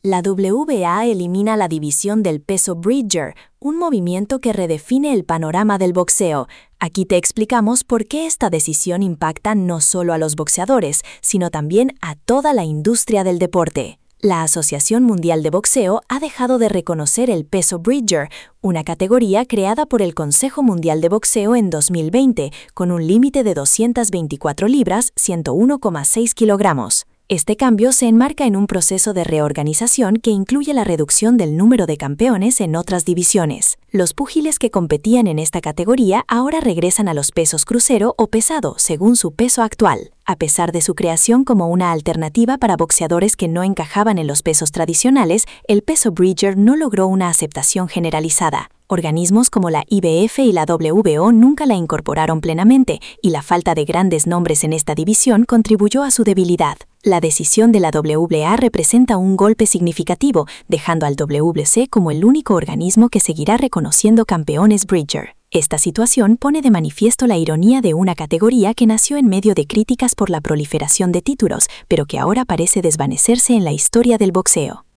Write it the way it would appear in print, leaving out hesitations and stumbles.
La WBA elimina la división del peso Bridger, un movimiento que redefine el panorama del boxeo. Aquí te explicamos por qué esta decisión impacta no solo a los boxeadores, sino también a toda la industria del deporte. La Asociación Mundial de Boxeo ha dejado de reconocer el peso Bridger, una categoría creada por el Consejo Mundial de Boxeo en 2020, con un límite de 224 libras, 101,6 kilogramos. Este cambio se enmarca en un proceso de reorganización que incluye la reducción del número de campeones en otras divisiones. Los púgiles que competían en esta categoría ahora regresan a los pesos crucero o pesado, según su peso actual. A pesar de su creación como una alternativa para boxeadores que no encajaban en los pesos tradicionales, el peso Bridger no logró una aceptación generalizada. Organismos como la IBF y la WBO nunca la incorporaron plenamente, y la falta de grandes nombres en esta división contribuyó a su debilidad. La decisión de la WBA representa un golpe significativo, dejando al WBC como el único organismo que seguirá reconociendo campeones Bridger. Esta situación pone de manifiesto la ironía de una categoría que nació en medio de críticas por la proliferación de títulos, pero que ahora parece desvanecerse en la historia del boxeo.